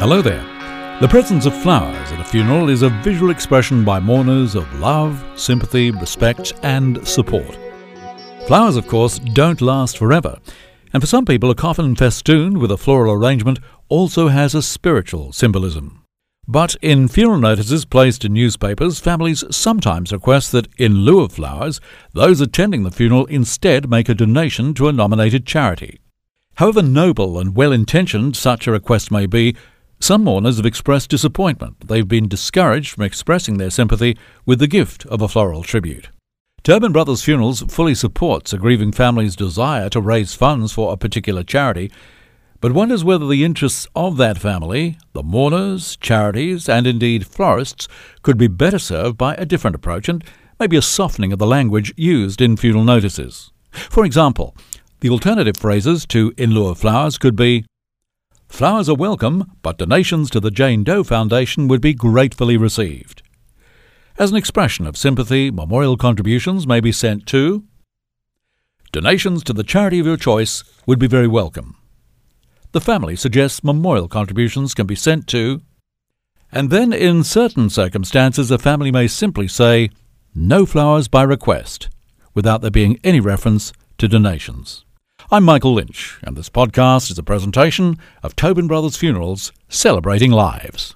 Hello there. The presence of flowers at a funeral is a visual expression by mourners of love, sympathy, respect and support. Flowers, of course, don't last forever, and for some people a coffin festooned with a floral arrangement also has a spiritual symbolism. But in funeral notices placed in newspapers, families sometimes request that, in lieu of flowers, those attending the funeral instead make a donation to a nominated charity. However noble and well-intentioned such a request may be, some mourners have expressed disappointment that they've been discouraged from expressing their sympathy with the gift of a floral tribute. Tobin Brothers Funerals fully supports a grieving family's desire to raise funds for a particular charity, but wonders whether the interests of that family, the mourners, charities, and indeed florists, could be better served by a different approach and maybe a softening of the language used in funeral notices. For example, the alternative phrases to "in lieu of flowers" could be, "Flowers are welcome, but donations to the Jane Doe Foundation would be gratefully received." As an expression of sympathy, memorial contributions may be sent to "Donations to the charity of your choice would be very welcome." The family suggests memorial contributions can be sent to, and then in certain circumstances a family may simply say, "No flowers by request," without there being any reference to donations. I'm Michael Lynch, and this podcast is a presentation of Tobin Brothers Funerals, celebrating lives.